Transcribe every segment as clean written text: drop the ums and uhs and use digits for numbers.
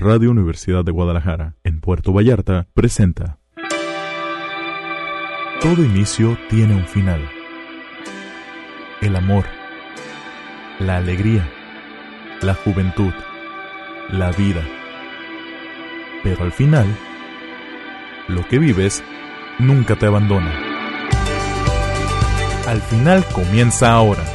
Radio Universidad de Guadalajara, en Puerto Vallarta, presenta. Todo inicio tiene un final. El amor, la alegría, la juventud, la vida. Pero al final, lo que vives nunca te abandona. Al final comienza ahora.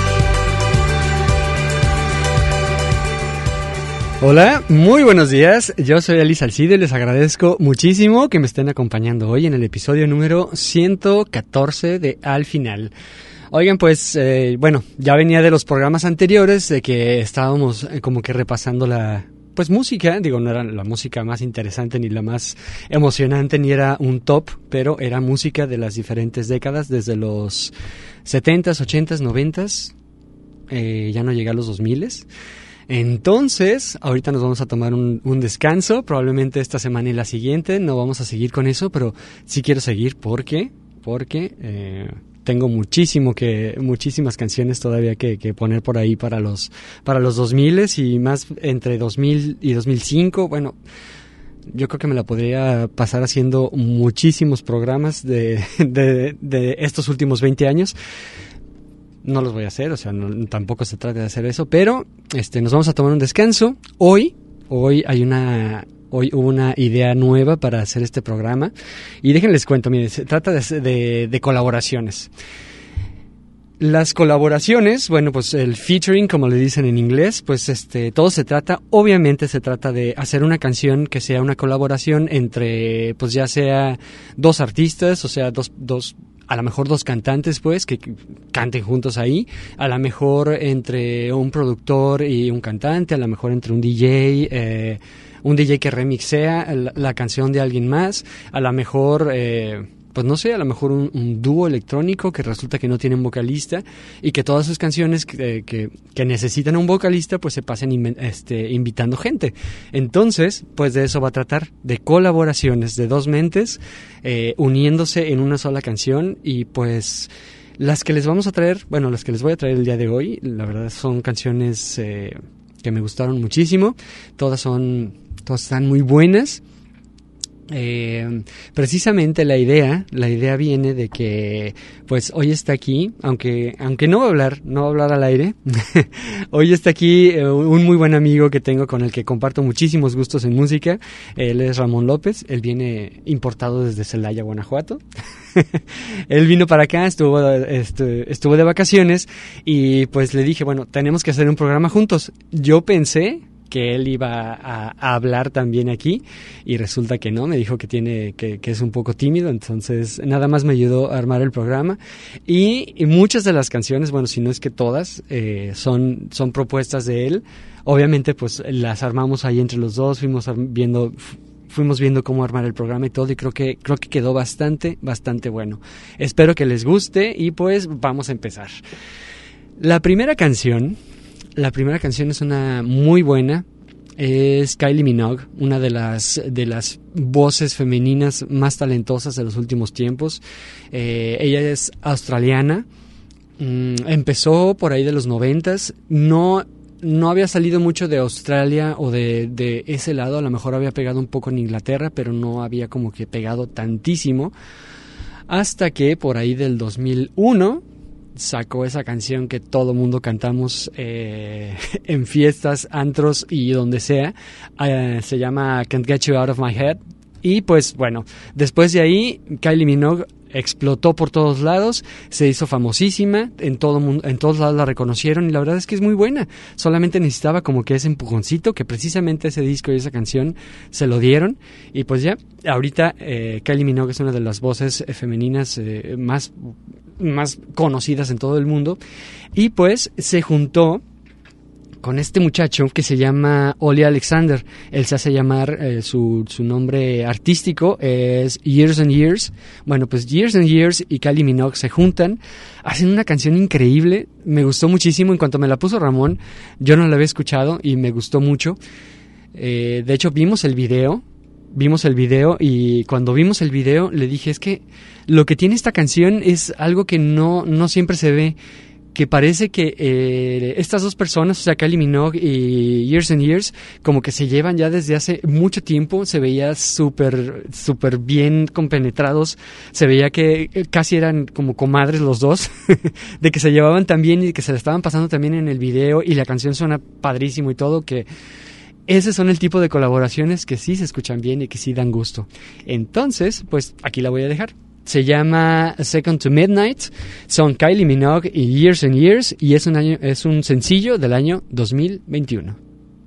Hola, muy buenos días. Yo soy Ali Salcido y les agradezco muchísimo que me estén acompañando hoy en el episodio número 114 de Al Final. Oigan, pues, ya venía de los programas anteriores de que estábamos como que repasando la música. Digo, no era la música más interesante ni la más emocionante ni era un top, pero era música de las diferentes décadas, desde los 70s, 80s, 90s, ya no llegué a los 2000s. Entonces, ahorita nos vamos a tomar un descanso, probablemente esta semana y la siguiente, no vamos a seguir con eso, pero sí quiero seguir porque tengo muchísimas canciones todavía que poner por ahí para los 2000s y más entre 2000 y 2005, bueno, yo creo que me la podría pasar haciendo muchísimos programas de estos últimos 20 años. No los voy a hacer, o sea, tampoco se trata de hacer eso, pero nos vamos a tomar un descanso. Hoy hubo una idea nueva para hacer este programa y déjenles cuento, miren, se trata de colaboraciones. Las colaboraciones, bueno, pues el featuring, como le dicen en inglés, pues obviamente se trata de hacer una canción que sea una colaboración entre, pues ya sea dos artistas, o sea, a lo mejor dos cantantes, pues, que canten juntos ahí, a lo mejor entre un productor y un cantante, a lo mejor entre un DJ que remixea la canción de alguien más, a lo mejor, pues no sé, a lo mejor un dúo electrónico que resulta que no tienen vocalista y que todas sus canciones que necesitan un vocalista, pues se pasen invitando gente. Entonces, pues de eso va a tratar, de colaboraciones de dos mentes uniéndose en una sola canción y pues las que les voy a traer el día de hoy, la verdad son canciones que me gustaron muchísimo, todas están muy buenas. Precisamente la idea viene de que pues hoy está aquí, aunque no va a hablar al aire. Hoy está aquí un muy buen amigo que tengo con el que comparto muchísimos gustos en música. Él es Ramón López, él viene importado desde Celaya, Guanajuato. Él vino para acá, estuvo de vacaciones y pues le dije, bueno, tenemos que hacer un programa juntos. Yo pensé que él iba a hablar también aquí y resulta que no, me dijo que es un poco tímido, entonces nada más me ayudó a armar el programa y muchas de las canciones, bueno, si no es que todas, son propuestas de él. Obviamente pues las armamos ahí entre los dos, fuimos viendo cómo armar el programa y todo y creo que quedó bastante bueno. Espero que les guste y pues vamos a empezar. La primera canción es una muy buena, es Kylie Minogue, una de las voces femeninas más talentosas de los últimos tiempos. Ella es australiana, empezó por ahí de los 90s, no había salido mucho de Australia o de ese lado, a lo mejor había pegado un poco en Inglaterra, pero no había como que pegado tantísimo, hasta que por ahí del 2001... sacó esa canción que todo mundo cantamos en fiestas, antros y donde sea. Se llama Can't Get You Out of My Head. Y pues bueno, después de ahí Kylie Minogue explotó por todos lados, se hizo famosísima, en todos lados la reconocieron y la verdad es que es muy buena. Solamente necesitaba como que ese empujoncito, que precisamente ese disco y esa canción se lo dieron. Y pues ya, ahorita Kylie Minogue es una de las voces femeninas más conocidas en todo el mundo y pues se juntó con este muchacho que se llama Olly Alexander. Él se hace llamar, su nombre artístico es Years and Years. Bueno, pues Years and Years y Kylie Minogue se juntan, hacen una canción increíble, me gustó muchísimo. En cuanto me la puso Ramón, yo no la había escuchado y me gustó mucho. De hecho vimos el video y cuando vimos el video le dije, es que lo que tiene esta canción es algo que no siempre se ve, que parece que estas dos personas, o sea, Kylie Minogue y Years and Years, como que se llevan ya desde hace mucho tiempo. Se veía súper bien compenetrados, se veía que casi eran como comadres los dos, de que se llevaban tan bien y que se la estaban pasando también en el video, y la canción suena padrísimo y todo, que ese son el tipo de colaboraciones que sí se escuchan bien y que sí dan gusto. Entonces, pues aquí la voy a dejar. Se llama Second to Midnight, son Kylie Minogue y Years and Years, y es un sencillo del año 2021.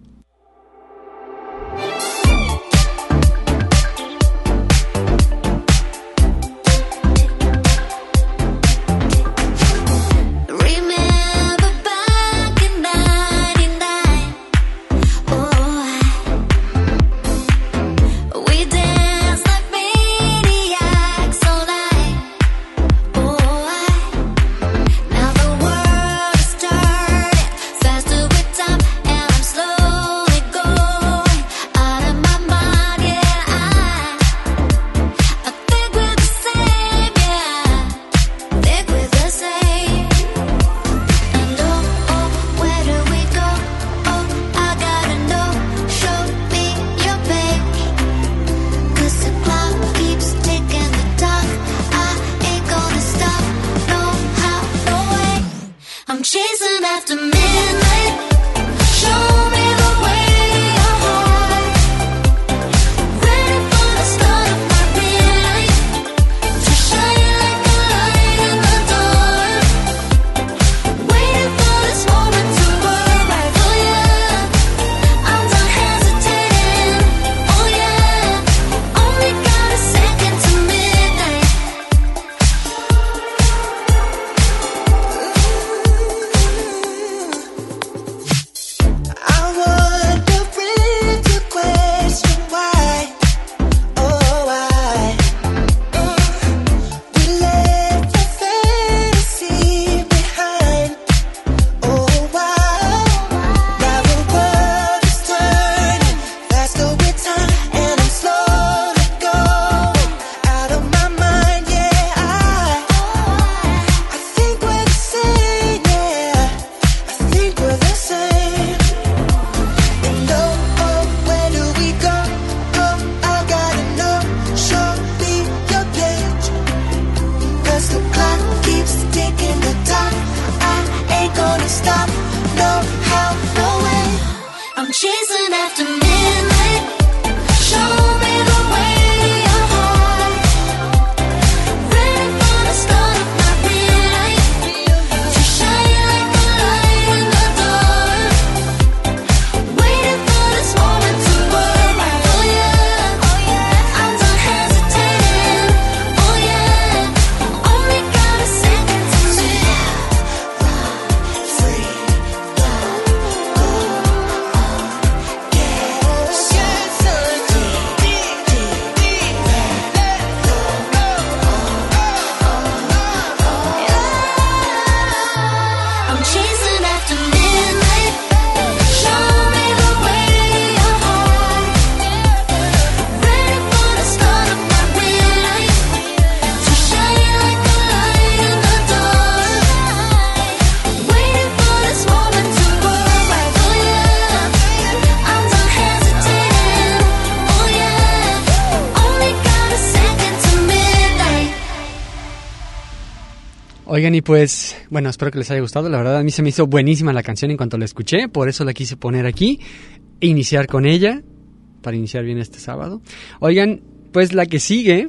Oigan, y pues, bueno, espero que les haya gustado. La verdad, a mí se me hizo buenísima la canción en cuanto la escuché, por eso la quise poner aquí e iniciar con ella, para iniciar bien este sábado. Oigan, pues la que sigue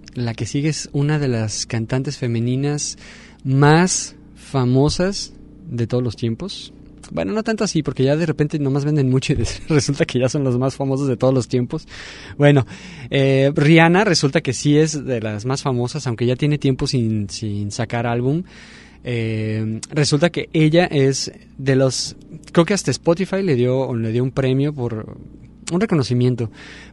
es una de las cantantes femeninas más famosas de todos los tiempos. Bueno, no tanto así, porque ya de repente nomás venden mucho y resulta que ya son los más famosos de todos los tiempos. Bueno, Rihanna resulta que sí es de las más famosas, aunque ya tiene tiempo sin sacar álbum. Resulta que ella es de los... Creo que hasta Spotify le dio un premio por... un reconocimiento.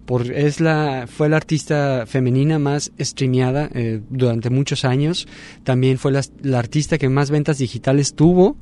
Fue la artista femenina más streameada durante muchos años. También fue la artista que más ventas digitales tuvo.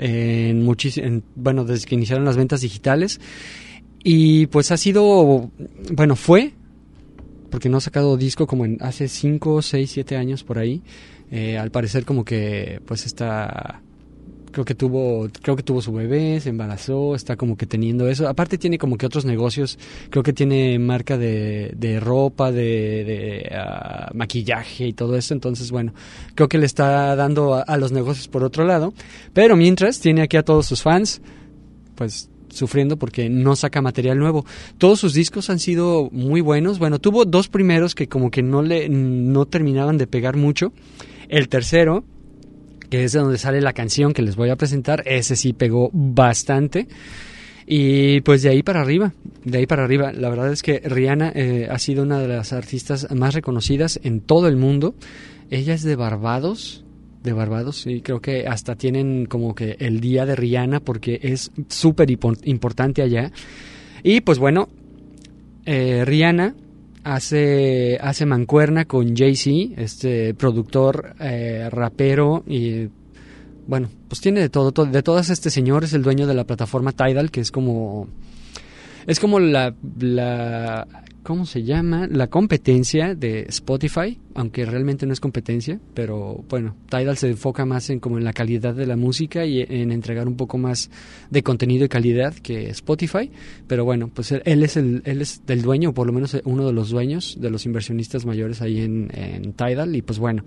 Desde que iniciaron las ventas digitales, y pues fue, porque no ha sacado disco como hace 5, 6, 7 años por ahí. Al parecer como que pues está Creo que tuvo su bebé, se embarazó, está como que teniendo eso. Aparte tiene como que otros negocios, creo que tiene marca de ropa, de maquillaje y todo eso. Entonces, bueno, creo que le está dando a los negocios por otro lado. Pero mientras, tiene aquí a todos sus fans, pues sufriendo porque no saca material nuevo. Todos sus discos han sido muy buenos. Bueno, tuvo 2 primeros que como que no terminaban de pegar mucho. El tercero, que es de donde sale la canción que les voy a presentar, ese sí pegó bastante. Y pues de ahí para arriba. La verdad es que Rihanna ha sido una de las artistas más reconocidas en todo el mundo. Ella es de Barbados, y creo que hasta tienen como que el día de Rihanna porque es súper importante allá. Y pues bueno, Rihanna hace mancuerna con Jay-Z, este productor, rapero, y bueno, pues tiene de todo. De todas, este señor es el dueño de la plataforma Tidal, que es como la ¿cómo se llama? La competencia de Spotify, aunque realmente no es competencia, pero bueno, Tidal se enfoca más en como en la calidad de la música y en entregar un poco más de contenido y calidad que Spotify, pero bueno, pues él es el dueño, o por lo menos uno de los dueños, de los inversionistas mayores ahí en Tidal, y pues bueno,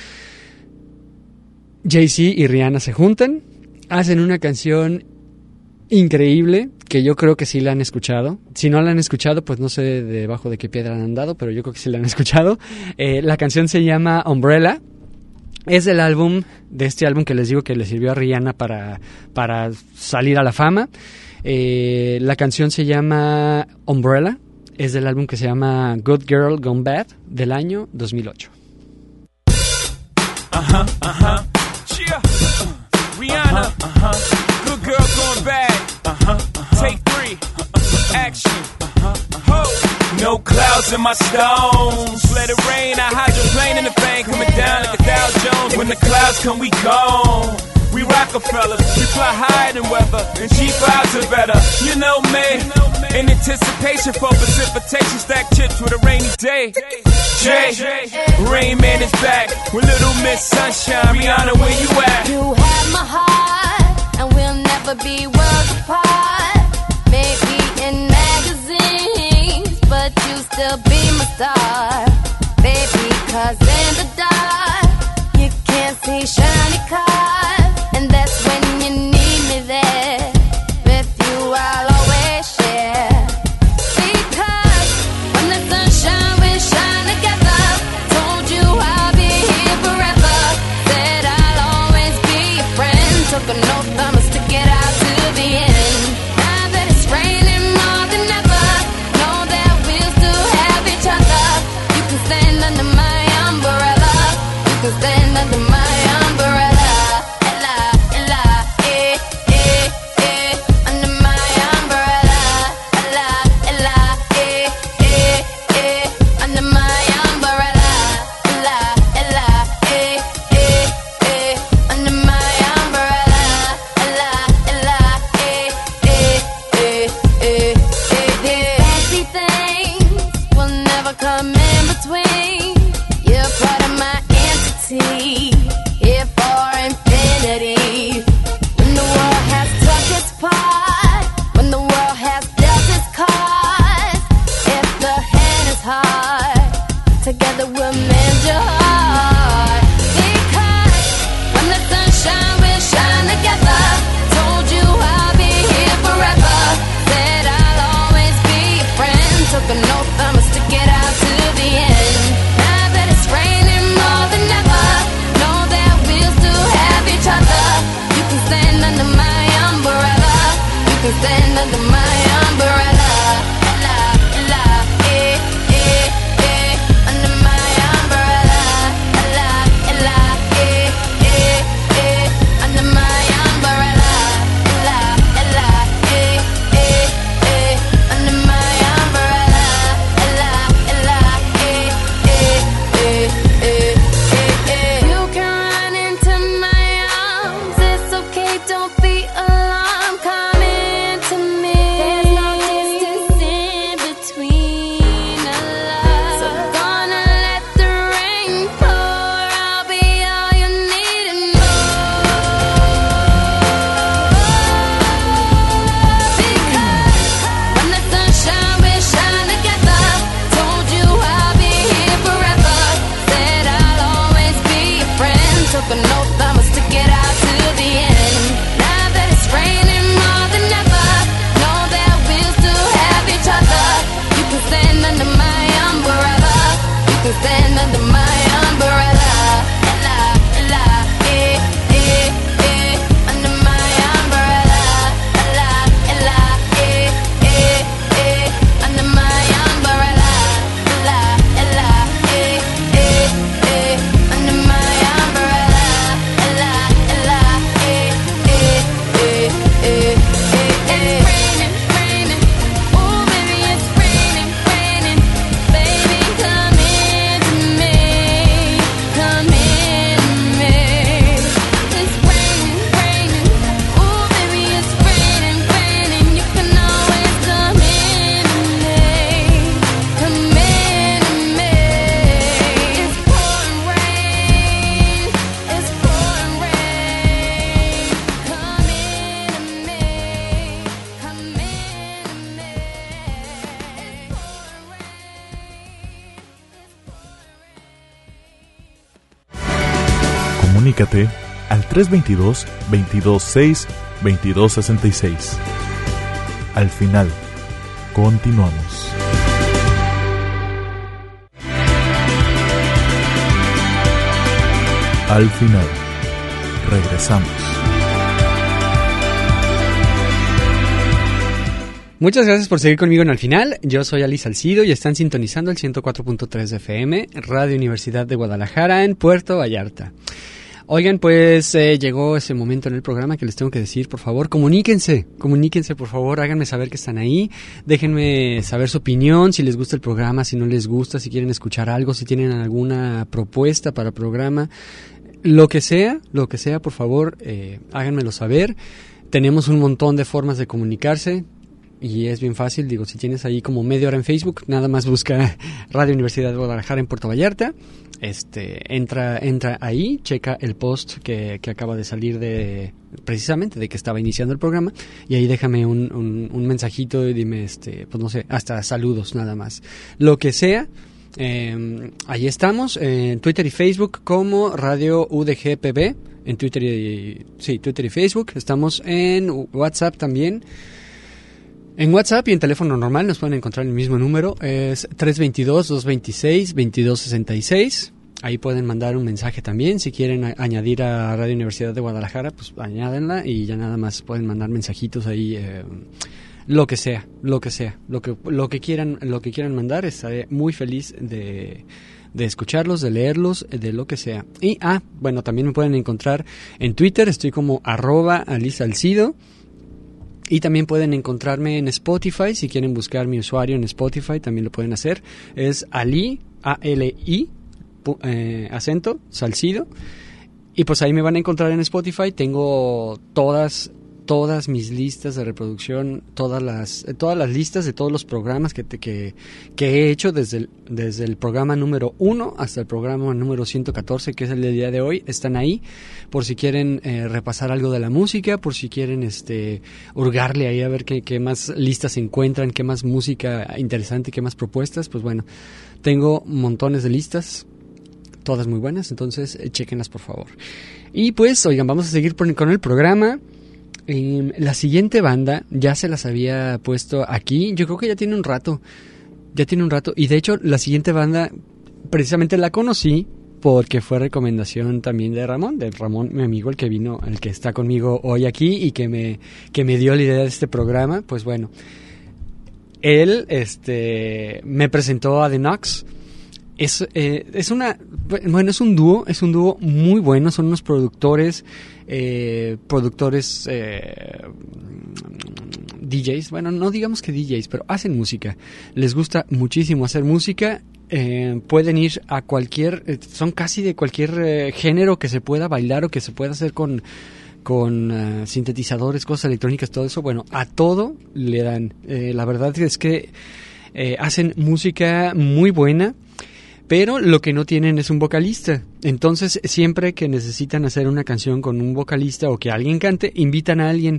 Jay-Z y Rihanna se juntan, hacen una canción increíble, que yo creo que sí la han escuchado. Si no la han escuchado, pues no sé debajo de qué piedra han andado, pero yo creo que sí la han escuchado. La canción se llama Umbrella. Es del de este álbum que les digo que le sirvió a Rihanna para salir a la fama. La canción se llama Umbrella. Es del álbum que se llama Good Girl Gone Bad, del año 2008. Yeah. Rihanna. Good girl gone bad. Take 3. Action. Ho. No clouds in my stones. Let it rain. I hydroplane in the vein. Coming down like a Dow Jones. When the clouds come, we gone. We Rockefellers. We fly higher than weather. And G5s are better. You know me. In anticipation for precipitation. Stack chips with a rainy day. Jay. Rain Man is back. With Little Miss Sunshine. Rihanna, where you at? You have my heart. And we'll never be worlds apart. Maybe in magazines, but you still be my star. Baby, 'cause in the dark, you can't see shiny cars. And that's when you need me there. With you I'll always share. Because when the sunshine will shine together. Told you I'll be here forever. Said I'll always be your friend. Took an oath, I'ma stick it out to the end. Now that it's raining more than ever, know that we'll still have each other. You can stand under my umbrella. You can stand under my umbrella. Ella, ella, under my umbrella. Ella, ella, under my umbrella. Ella, ella, under my umbrella. Ella, ella, fancy things will never come in between. You're part of my entity, here for infinity. When the world has took its part, when the world has dealt its cards, if the hand is hard, together we'll mend your heart. Because when the sunshine will shine together, told you I'll be here forever. Said I'll always be your friend. Took an oath, I'ma stick it out to the end. Now that it's raining more than ever, know that we'll still have each other. You can stand under my umbrella. You can stand under my umbrella. Ella, ella, under my umbrella. Ella, ella, under my umbrella. Ella, ella, under my umbrella. Ella, Comunícate al 322-226-2266. Al final, continuamos. Al final, regresamos. Muchas gracias por seguir conmigo en Al Final. Yo soy Ali Salcido y están sintonizando el 104.3 de FM, Radio Universidad de Guadalajara en Puerto Vallarta. Oigan, pues llegó ese momento en el programa que les tengo que decir, por favor, comuníquense, por favor, háganme saber que están ahí, déjenme saber su opinión, si les gusta el programa, si no les gusta, si quieren escuchar algo, si tienen alguna propuesta para el programa, lo que sea, por favor, háganmelo saber. Tenemos un montón de formas de comunicarse. Y es bien fácil, digo, si tienes ahí como media hora en Facebook, nada más busca Radio Universidad de Guadalajara en Puerto Vallarta, entra ahí, checa el post que acaba de salir precisamente de que estaba iniciando el programa, y ahí déjame un mensajito y dime, pues no sé, hasta saludos nada más, lo que sea. Ahí estamos, en Twitter y Facebook como Radio UDGPB, en Twitter y Facebook, estamos en WhatsApp también. En WhatsApp y en teléfono normal nos pueden encontrar el mismo número, es 322-226-2266. Ahí pueden mandar un mensaje también, si quieren añadir a Radio Universidad de Guadalajara, pues añádenla y ya nada más pueden mandar mensajitos ahí, lo que quieran mandar, estaré muy feliz de escucharlos, de leerlos, de lo que sea. Y bueno, también me pueden encontrar en Twitter, estoy como @alisalcido. Y también pueden encontrarme en Spotify, si quieren buscar mi usuario en Spotify, también lo pueden hacer. Es Ali, A-L-I, acento, Salcido. Y pues ahí me van a encontrar en Spotify. Tengo todas mis listas de reproducción, todas las listas de todos los programas que he hecho desde el programa número 1 hasta el programa número 114, que es el del día de hoy, están ahí, por si quieren repasar algo de la música, por si quieren hurgarle ahí a ver qué más listas se encuentran, qué más música interesante, qué más propuestas. Pues bueno, tengo montones de listas, todas muy buenas, entonces chéquenlas por favor. Y pues, oigan, vamos a seguir con el programa. La siguiente banda ya se las había puesto aquí, yo creo que ya tiene un rato, y de hecho la siguiente banda precisamente la conocí porque fue recomendación también de Ramón, mi amigo, el que está conmigo hoy aquí y que me dio la idea de este programa. Pues bueno, él me presentó a The Knox. Es un dúo muy bueno, son unos productores DJs, bueno, no digamos que DJs, pero hacen música, les gusta muchísimo hacer música, pueden ir a son casi de cualquier género que se pueda bailar o que se pueda hacer con sintetizadores, cosas electrónicas, todo eso, bueno, a todo le dan, la verdad es que hacen música muy buena. Pero lo que no tienen es un vocalista. Entonces, siempre que necesitan hacer una canción con un vocalista o que alguien cante, invitan a alguien.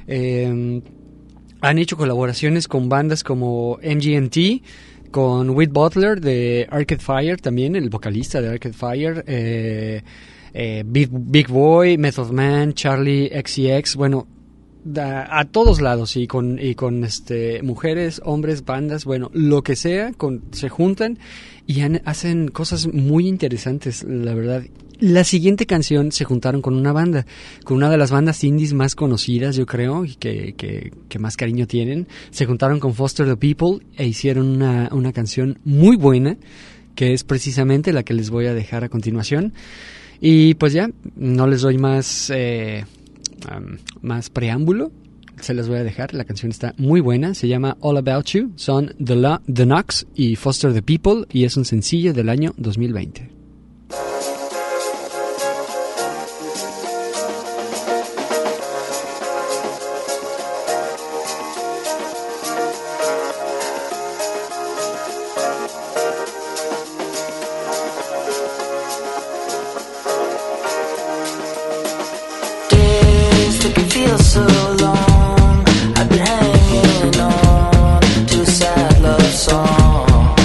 Han hecho colaboraciones con bandas como MGMT, con Whit Butler de Arcade Fire, también el vocalista de Arcade Fire, Big Boy, Method Man, Charlie XCX, bueno, a todos lados, y con mujeres, hombres, bandas, bueno, lo que sea, se juntan y hacen cosas muy interesantes, la verdad. La siguiente canción se juntaron con una banda, con una de las bandas indies más conocidas, yo creo, y que más cariño tienen. Se juntaron con Foster the People e hicieron una canción muy buena, que es precisamente la que les voy a dejar a continuación. Y pues ya, no les doy más preámbulo, se las voy a dejar. La canción está muy buena, se llama All About You, son The Knox y Foster the People, y es un sencillo del año 2020.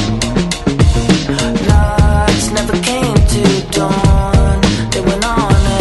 Never came to dawn. They went on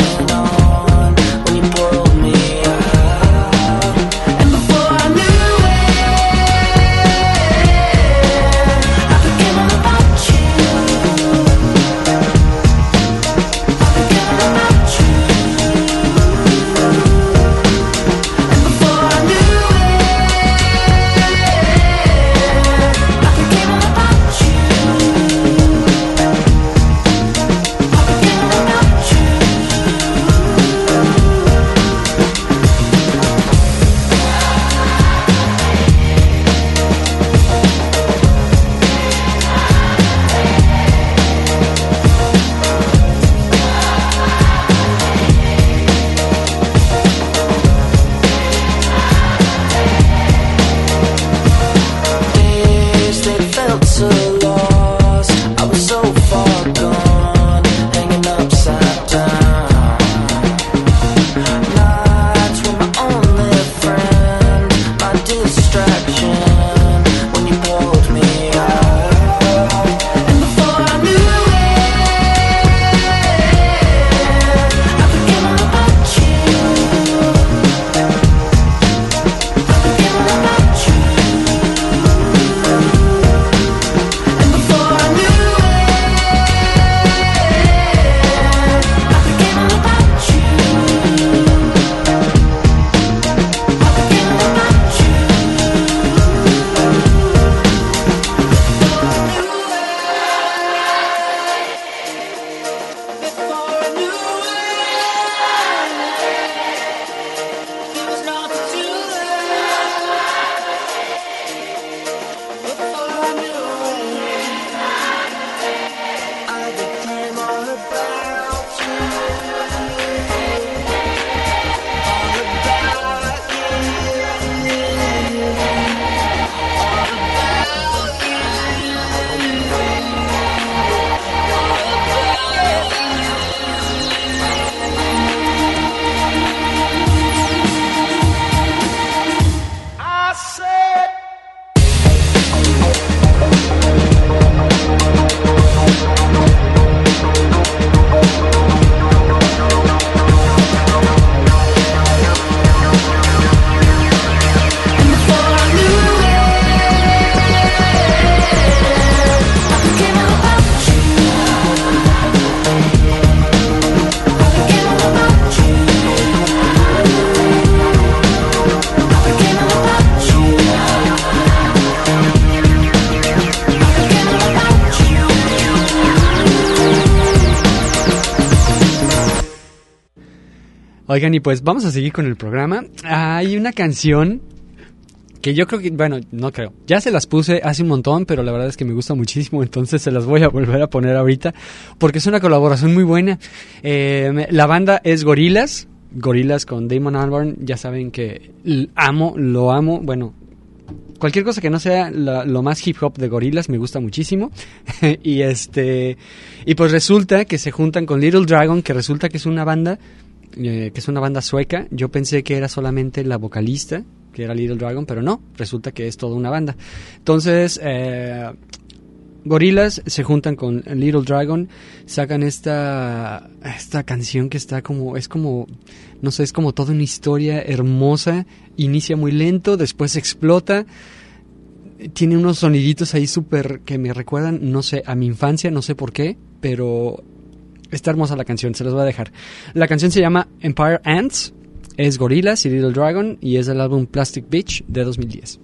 Oigan, y pues vamos a seguir con el programa. Hay una canción que yo creo que, bueno, no creo. Ya se las puse hace un montón, pero la verdad es que me gusta muchísimo, entonces se las voy a volver a poner ahorita, porque es una colaboración muy buena. La banda es Gorillaz con Damon Albarn. Ya saben que lo amo, bueno, cualquier cosa que no sea lo más hip hop de Gorillaz me gusta muchísimo. y pues resulta que se juntan con Little Dragon, que resulta que es una banda sueca. Yo pensé que era solamente la vocalista, que era Little Dragon, pero no, resulta que es toda una banda. Entonces, Gorillaz se juntan con Little Dragon, sacan esta canción que está es como toda una historia hermosa. Inicia muy lento, después explota, tiene unos soniditos ahí súper que me recuerdan, no sé, a mi infancia, no sé por qué, pero está hermosa la canción, se los voy a dejar. La canción se llama Empire Ants, es Gorillaz y Little Dragon, y es del álbum Plastic Beach de 2010.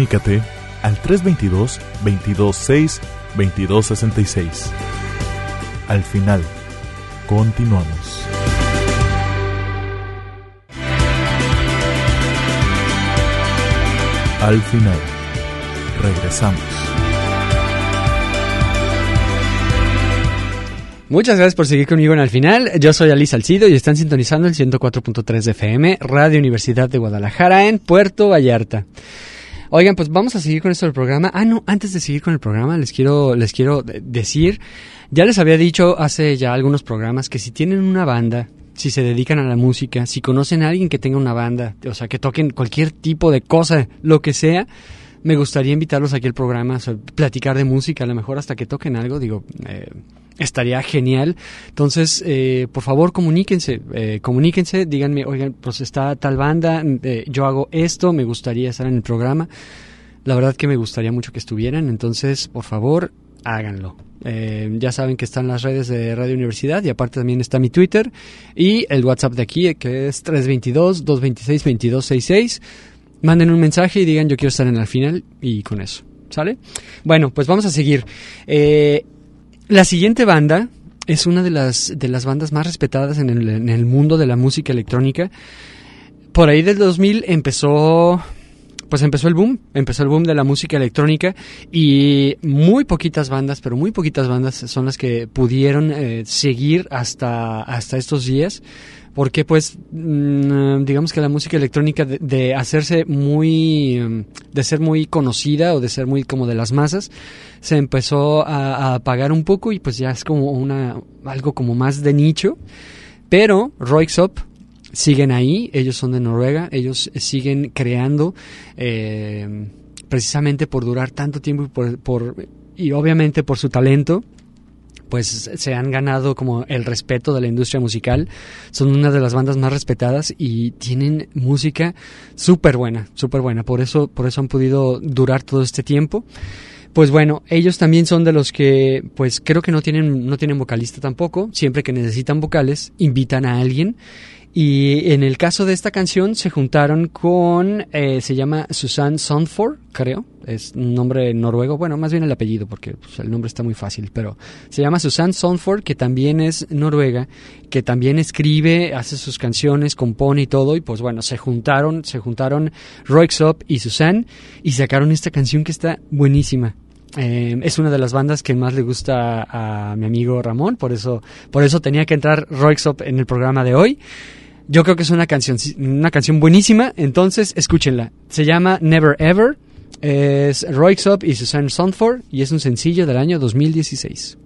Comunícate al 322-226-2266. Al final, continuamos. Al final, regresamos. Muchas gracias por seguir conmigo en Al Final. Yo soy Ali Salcido y están sintonizando el 104.3 de FM, Radio Universidad de Guadalajara en Puerto Vallarta. Oigan, pues vamos a seguir con esto del programa. No, antes de seguir con el programa les quiero decir, ya les había dicho hace ya algunos programas que si tienen una banda, si se dedican a la música, si conocen a alguien que tenga una banda, o sea, que toquen cualquier tipo de cosa, lo que sea, me gustaría invitarlos aquí al programa, o sea, platicar de música, a lo mejor hasta que toquen algo, estaría genial. Entonces, por favor, comuníquense, díganme, oigan, pues está tal banda, yo hago esto, me gustaría estar en el programa. La verdad que me gustaría mucho que estuvieran, entonces, por favor, háganlo. Ya saben que están las redes de Radio Universidad y aparte también está mi Twitter y el WhatsApp de aquí que es 322-226-2266. Manden un mensaje y digan yo quiero estar en Al Final y con eso, ¿sale? Bueno, pues vamos a seguir. La siguiente banda es una de las bandas más respetadas en el mundo de la música electrónica. Por ahí del 2000 empezó el boom de la música electrónica y muy poquitas bandas son las que pudieron seguir hasta estos días, porque pues digamos que la música electrónica de ser muy conocida o de ser muy como de las masas, se empezó a apagar un poco y pues ya es como algo como más de nicho, pero Röyksopp siguen ahí, ellos son de Noruega, ellos siguen creando precisamente por durar tanto tiempo y obviamente por su talento, pues se han ganado como el respeto de la industria musical. Son una de las bandas más respetadas y tienen música súper buena, por eso han podido durar todo este tiempo. Pues bueno, ellos también son de los que, pues creo que no tienen vocalista tampoco. Siempre que necesitan vocales, invitan a alguien. Y en el caso de esta canción se juntaron con, se llama Susanne Sundfør, creo, es un nombre noruego, bueno, más bien el apellido porque pues, el nombre está muy fácil, pero se llama Susanne Sundfør, que también es noruega, que también escribe, hace sus canciones, compone y todo, y pues bueno, se juntaron Röyksopp y Susanne y sacaron esta canción que está buenísima. Es una de las bandas que más le gusta a mi amigo Ramón, por eso tenía que entrar Röyksopp en el programa de hoy. Yo creo que es una canción buenísima, entonces escúchenla. Se llama Never Ever, es Röyksopp y Susanne Sundfør y es un sencillo del año 2016.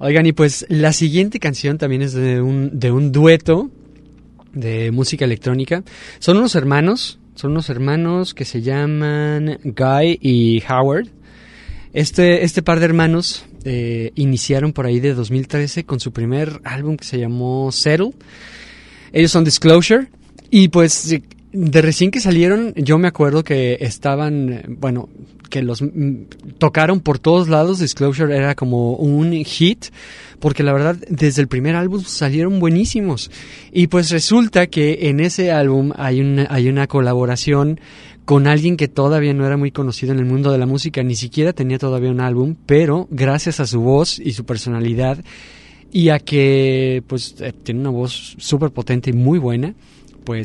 Oigan, y pues la siguiente canción también es de un dueto de música electrónica. Son unos hermanos que se llaman Guy y Howard. Este par de hermanos iniciaron por ahí de 2013 con su primer álbum que se llamó Settle. Ellos son Disclosure y pues de recién que salieron yo me acuerdo que estaban, que los tocaron por todos lados. Disclosure era como un hit porque la verdad desde el primer álbum salieron buenísimos y pues resulta que en ese álbum hay una colaboración con alguien que todavía no era muy conocido en el mundo de la música, ni siquiera tenía todavía un álbum, pero gracias a su voz y su personalidad y a que pues tiene una voz súper potente y muy buena, pues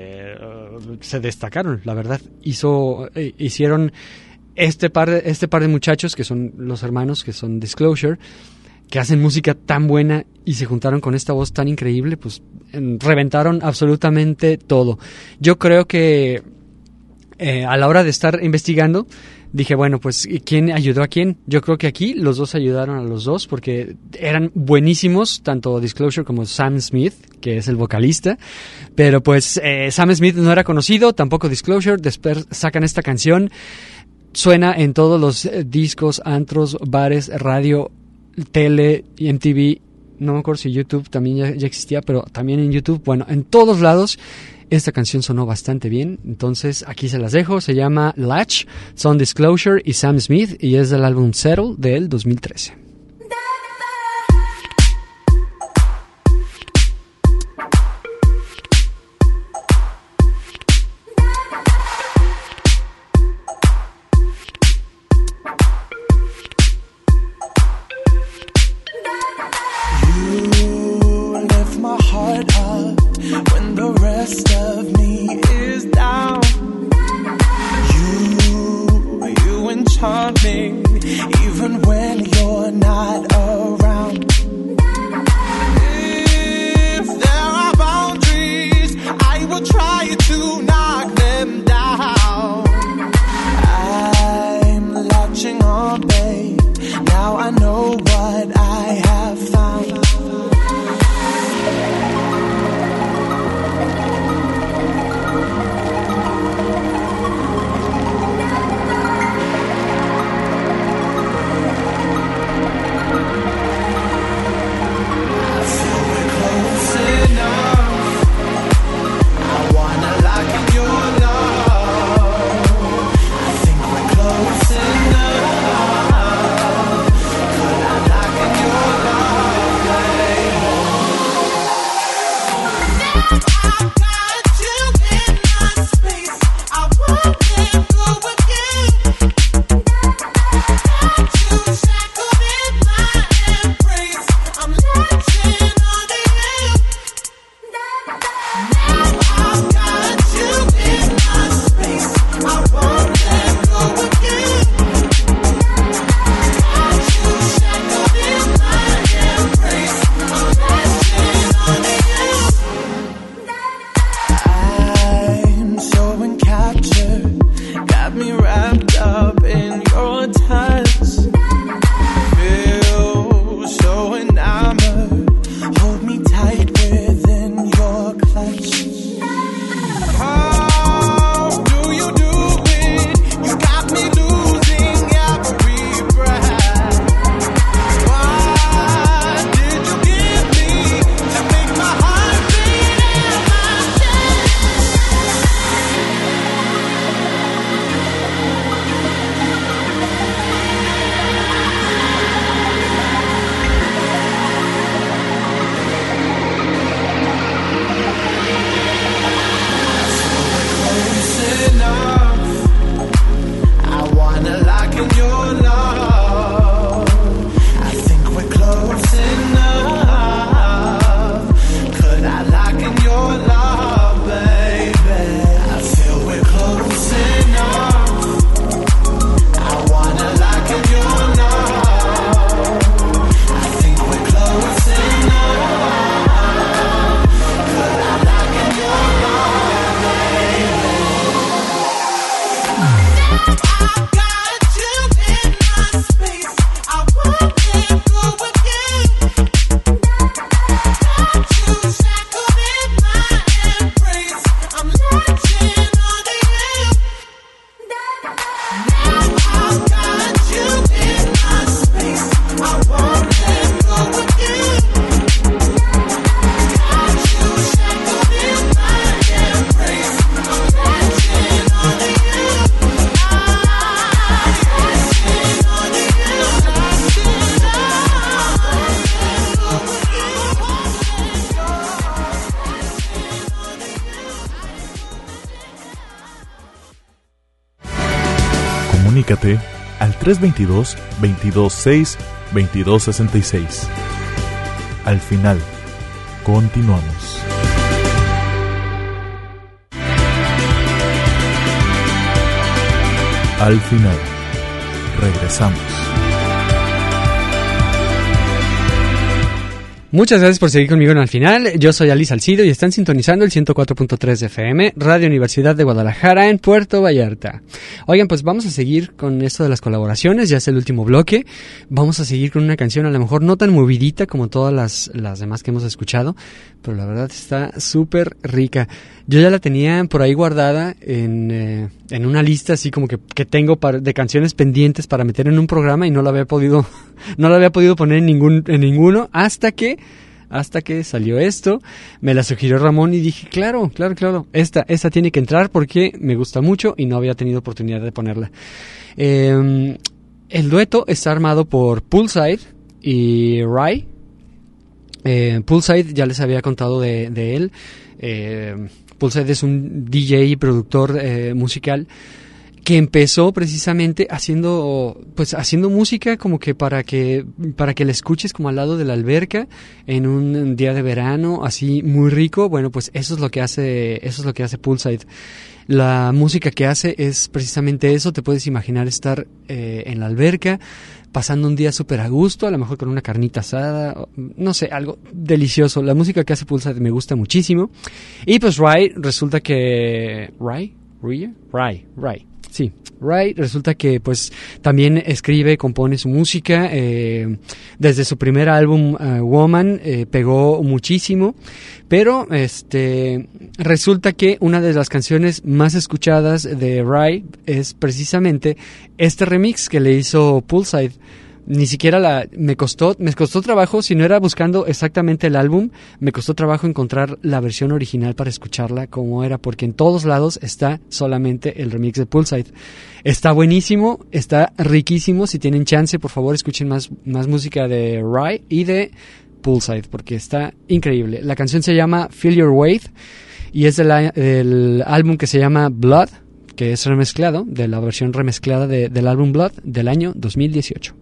se destacaron, la verdad. Hicieron este par de muchachos que son los hermanos, que son Disclosure, que hacen música tan buena y se juntaron con esta voz tan increíble, pues reventaron absolutamente todo. Yo creo que a la hora de estar investigando, dije, bueno, pues ¿quién ayudó a quién? Yo creo que aquí los dos ayudaron a los dos porque eran buenísimos, tanto Disclosure como Sam Smith, que es el vocalista. Pero pues Sam Smith no era conocido, tampoco Disclosure. Después sacan esta canción, suena en todos los discos, antros, bares, radio, tele, MTV. No me acuerdo si YouTube también ya existía, pero también en YouTube. Bueno, en todos lados. Esta canción sonó bastante bien, entonces aquí se las dejo. Se llama Latch, son Disclosure y Sam Smith y es del álbum Settle del 2013. Charming, even when you're not. Comunícate al 322-226-2266. Al final, continuamos. Al final, regresamos. Muchas gracias por seguir conmigo en Al Final. Yo soy Ali Salcido y están sintonizando el 104.3 de FM, Radio Universidad de Guadalajara en Puerto Vallarta. Oigan, pues vamos a seguir con esto de las colaboraciones, ya es el último bloque. Vamos a seguir con una canción a lo mejor no tan movidita como todas las demás que hemos escuchado, pero la verdad está súper rica. Yo ya la tenía por ahí guardada en una lista así como que tengo de canciones pendientes para meter en un programa y no la había podido poner en ninguno hasta que salió esto. Me la sugirió Ramón y dije, claro, esta tiene que entrar porque me gusta mucho y no había tenido oportunidad de ponerla. El dueto está armado por Poolside y Rai. Poolside, ya les había contado de él. Poolside es un DJ y productor musical que empezó precisamente haciendo música como que para que la escuches como al lado de la alberca en un día de verano, así muy rico. Bueno, pues eso es lo que hace Poolside. La música que hace es precisamente eso. Te puedes imaginar estar en la alberca pasando un día súper a gusto, a lo mejor con una carnita asada, no sé, algo delicioso. La música que hace Poolside me gusta muchísimo. Y pues Rai, resulta que... ¿Rai? Sí, Rai resulta que pues también escribe, compone su música. Desde su primer álbum, Woman, pegó muchísimo. Pero resulta que una de las canciones más escuchadas de Rai es precisamente este remix que le hizo Poolside. Ni siquiera me costó trabajo, si no era buscando exactamente el álbum, me costó trabajo encontrar la versión original para escucharla como era, porque en todos lados está solamente el remix de Poolside. Está buenísimo, está riquísimo. Si tienen chance, por favor, escuchen más música de Rai y de Poolside, porque está increíble. La canción se llama Feel Your Weight y es del álbum que se llama Blood, que es remezclado, de la versión remezclada del álbum Blood del año 2018.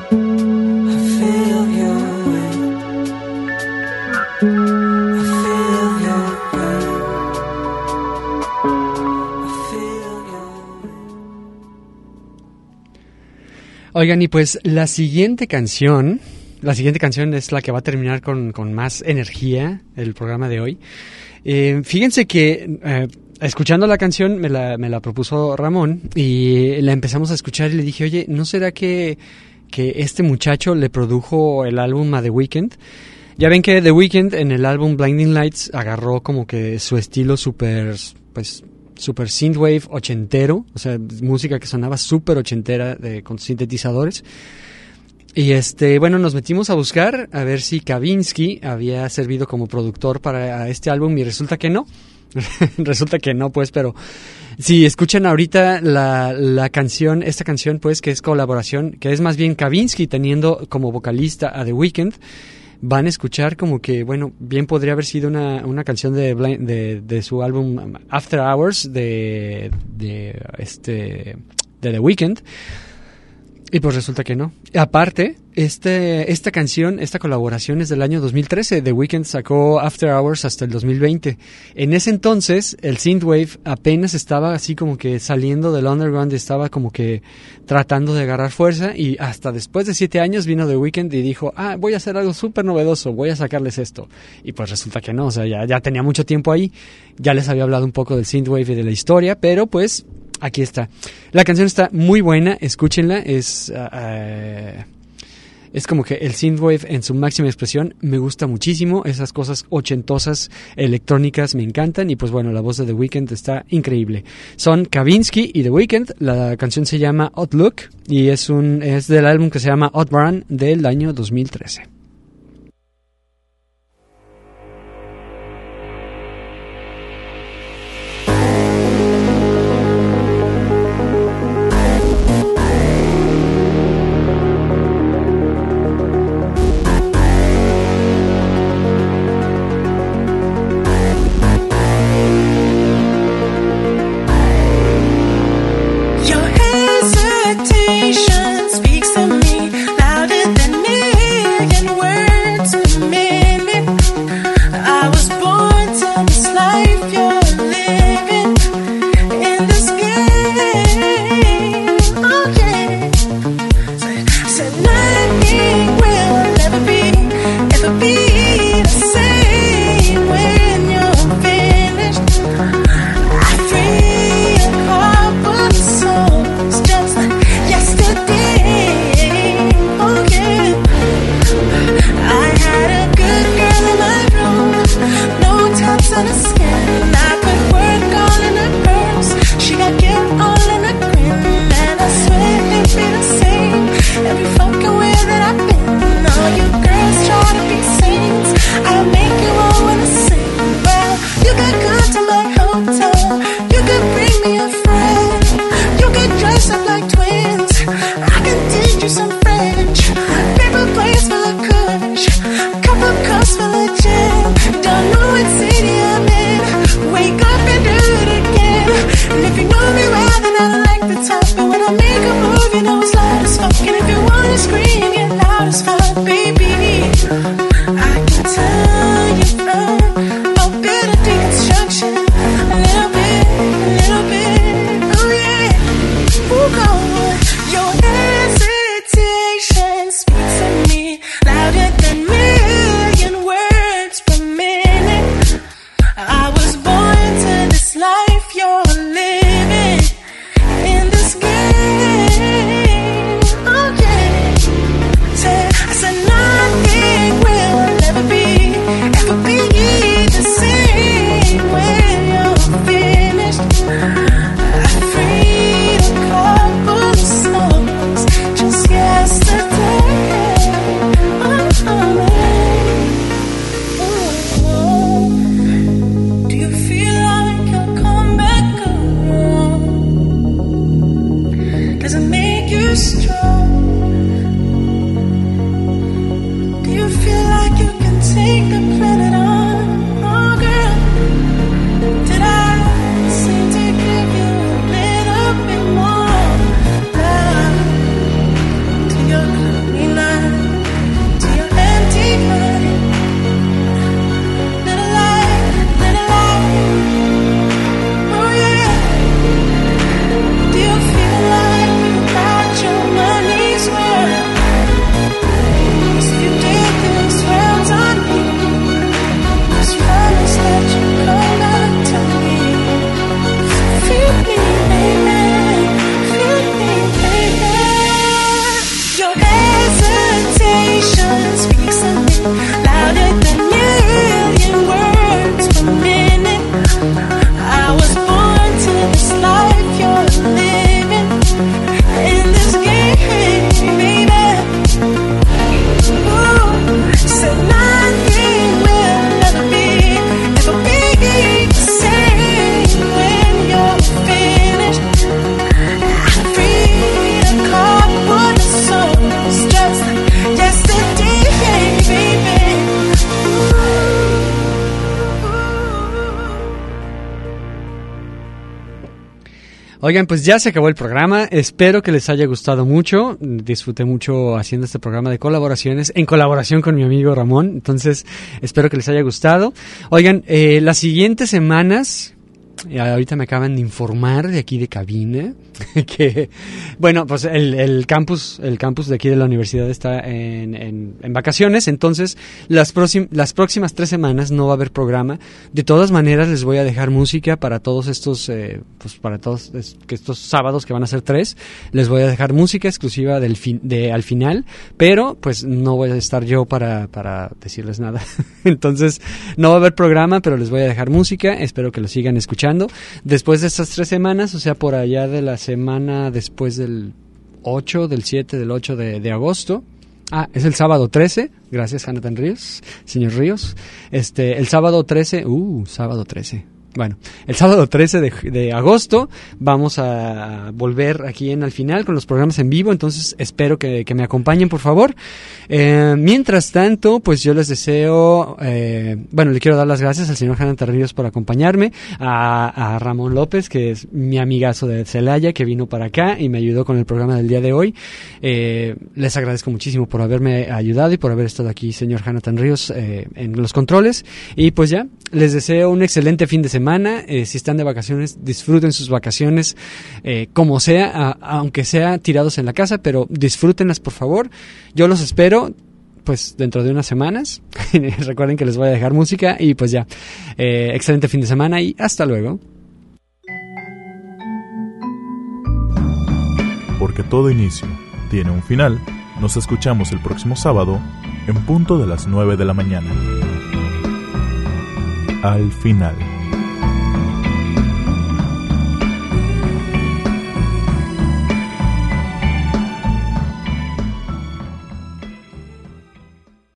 Oigan, y pues la siguiente canción es la que va a terminar con más energía el programa de hoy. Fíjense que escuchando la canción me la propuso Ramón y la empezamos a escuchar y le dije, oye, ¿no será que este muchacho le produjo el álbum a The Weeknd? Ya ven que The Weeknd en el álbum Blinding Lights agarró como que su estilo súper synthwave ochentero, o sea, música que sonaba súper ochentera con sintetizadores. Y bueno, nos metimos a buscar a ver si Kavinsky había servido como productor para este álbum y resulta que no. Resulta que no, pues, pero si escuchan ahorita esta canción, pues, que es colaboración, que es más bien Kavinsky teniendo como vocalista a The Weeknd, van a escuchar como que, bueno, bien podría haber sido una canción de su álbum After Hours de The Weeknd. Y pues resulta que no. Aparte, esta canción, esta colaboración es del año 2013. The Weeknd sacó After Hours hasta el 2020. En ese entonces, el synthwave apenas estaba así como que saliendo del underground, estaba como que tratando de agarrar fuerza, y hasta después de 7 años vino The Weeknd y dijo, voy a hacer algo súper novedoso, voy a sacarles esto. Y pues resulta que no, o sea, ya tenía mucho tiempo ahí, ya les había hablado un poco del synthwave y de la historia, pero pues aquí está. La canción está muy buena, escúchenla, es como que el synthwave en su máxima expresión. Me gusta muchísimo, esas cosas ochentosas electrónicas me encantan, y pues bueno, la voz de The Weeknd está increíble. Son Kavinsky y The Weeknd. La canción se llama Outlook y es del álbum que se llama Outburn del año 2013. Speaks to me louder than million Oigan, pues ya se acabó el programa. Espero que les haya gustado mucho. Disfruté mucho haciendo este programa de colaboraciones, en colaboración con mi amigo Ramón. Entonces, espero que les haya gustado. Oigan, las siguientes semanas... Ahorita me acaban de informar de aquí de cabina que, bueno, pues el campus de aquí de la universidad está en vacaciones, entonces las próximas 3 semanas no va a haber programa. De todas maneras les voy a dejar música para todos estos, para todos estos sábados que van a ser 3, les voy a dejar música exclusiva al final, pero pues no voy a estar yo para decirles nada. Entonces no va a haber programa, pero les voy a dejar música, espero que lo sigan escuchando. Después de estas 3 semanas, o sea, por allá de la semana después del 8, del 7, del 8 de agosto. Es el sábado 13. Gracias, Jonathan Ríos, señor Ríos. El sábado 13. Sábado 13. Bueno, el sábado 13 de agosto vamos a volver aquí al final con los programas en vivo, entonces espero que me acompañen, por favor. Mientras tanto, pues yo les deseo, le quiero dar las gracias al señor Jonathan Ríos por acompañarme, a Ramón López, que es mi amigazo de Celaya, que vino para acá y me ayudó con el programa del día de hoy. Les agradezco muchísimo por haberme ayudado y por haber estado aquí, señor Jonathan Ríos, en los controles. Y pues ya, les deseo un excelente fin de semana. Si están de vacaciones, disfruten sus vacaciones como sea, aunque sea tirados en la casa, pero disfrútenlas, por favor. Yo los espero pues dentro de unas semanas. Recuerden que les voy a dejar música y pues ya, excelente fin de semana y hasta luego. Porque todo inicio tiene un final. Nos escuchamos el próximo sábado en punto de las 9 de la mañana. Al final.